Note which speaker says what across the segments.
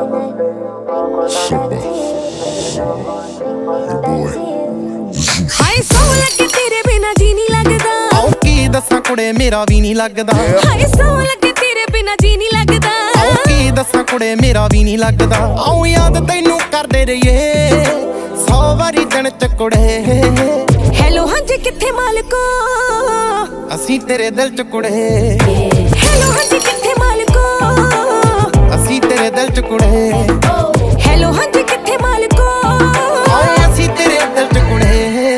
Speaker 1: हाय सौ लगे तेरे बिना जी नहीं लगदा।
Speaker 2: आओ की दसा कुड़े मेरा भी नहीं लगदा।
Speaker 1: हाय सौ लगे तेरे बिना जी नहीं लगदा।
Speaker 2: आओ की दसा कुड़े मेरा भी नहीं लगदा। आओ याद तैनू करदे रहिए 100 वारी दिन च कुड़े।
Speaker 1: हेलो हां जी किथे मालको
Speaker 2: असी तेरे दिल च कुड़े।
Speaker 1: हेलो हां जी किथे मालको
Speaker 2: असी तेरे दिल च कुड़े।
Speaker 1: हेलो हां जी किथे मालको
Speaker 2: असी तेरे दिल च कुड़े।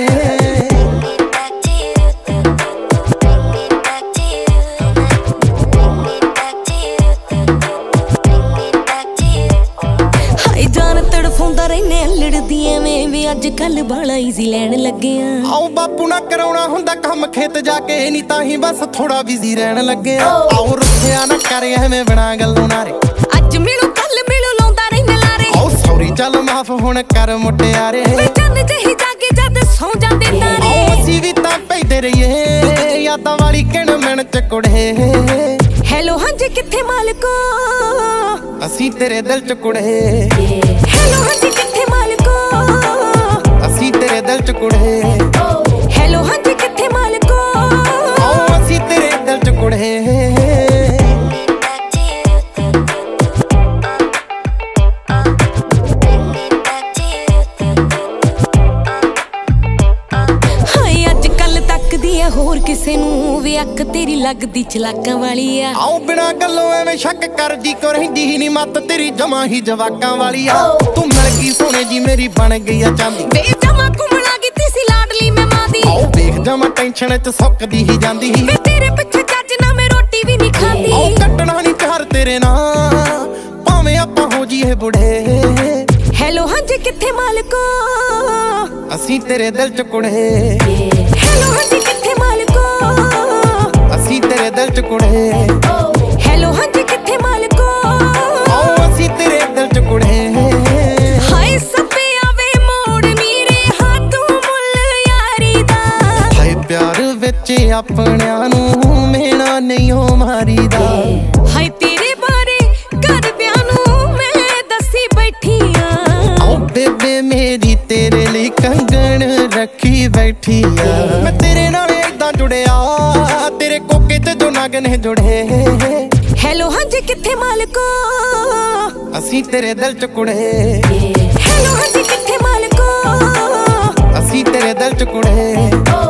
Speaker 2: तड़फाउंदा रहने लड़दियां में वे अज कल बाला ईजी लैन लगे आओ बापू ना कराउणा हुंदा काम खेत जाके नहीं ताही बस थोड़ा बिजी रहन लगे। आओ रुठिया ना कर एवें बिना गल्लों नारे
Speaker 1: अज मिलू कल मिलू लाउंदा रहने लारे।
Speaker 2: आओ सॉरी चल माफ हुण कर मुटियारे
Speaker 1: चन जही जागे जद सौ जांदे तारे।
Speaker 2: आओ असी भी तां पैदे रहिए यादां वाली किण मिण च कुड़े।
Speaker 1: हेलो हां जी किथे मालको
Speaker 2: असी तेरे दिल च कुड़े।
Speaker 1: हेलो हां जी किथे मालको
Speaker 2: असी तेरे दिल च कुड़े।
Speaker 1: हेलो हां जी किथे मालको
Speaker 2: आओ असी तेरे दिल च कुड़े। होर किसे नू वे अख तेरी लगदी चलाकां वाली आ। आओ बिना गल्लों एवें शक करदी को रहिंदी ही नी मत तेरी जमा ही जवाकां वाली आ। तू मिल गई सोने जी मेरी बन गई आ चांदी।
Speaker 1: वे जमा घुमणा कीती सी लाडली मैं मां दी।
Speaker 2: आओ वेख जमा टेंशन च सुकदी ही जांदी।
Speaker 1: वे तेरे पिछे जज ना मैं रोटी भी नहीं खांदी।
Speaker 2: आओ कटना नहीं चार तेरे नाल भावें आपां हो जीए बुढ़े।
Speaker 1: हेलो हां जी किथे मालको
Speaker 2: असी तेरे दिल च कुड़े।
Speaker 1: हेलो हां जी किथे मालको
Speaker 2: असी तेरे दिल च कुड़े।
Speaker 1: हेलो हां जी किथे मालको
Speaker 2: आओ असी तेरे दिल च कुड़े।
Speaker 1: हाय सपे आवे मोड़ नीरे हाथों मुल यारी दा।
Speaker 2: हाय प्यार विच अपनियां नू मेना नहीं हो मारीदा।
Speaker 1: हाय तेरे बारे कर प्यार नू मैं दसी बैठी आ।
Speaker 2: आओ बेबे मेरी तेरे लिए कंगन रखी बैठी आ। मैं तेरे नाल इदां जुड़िया तेरे कोके ते जो नागने जुड़े।
Speaker 1: हेलो हां जी किथे मालको
Speaker 2: असी तेरे दिल च कुड़े।
Speaker 1: हेलो हां जी किथे मालको
Speaker 2: असी तेरे दिल च कुड़े।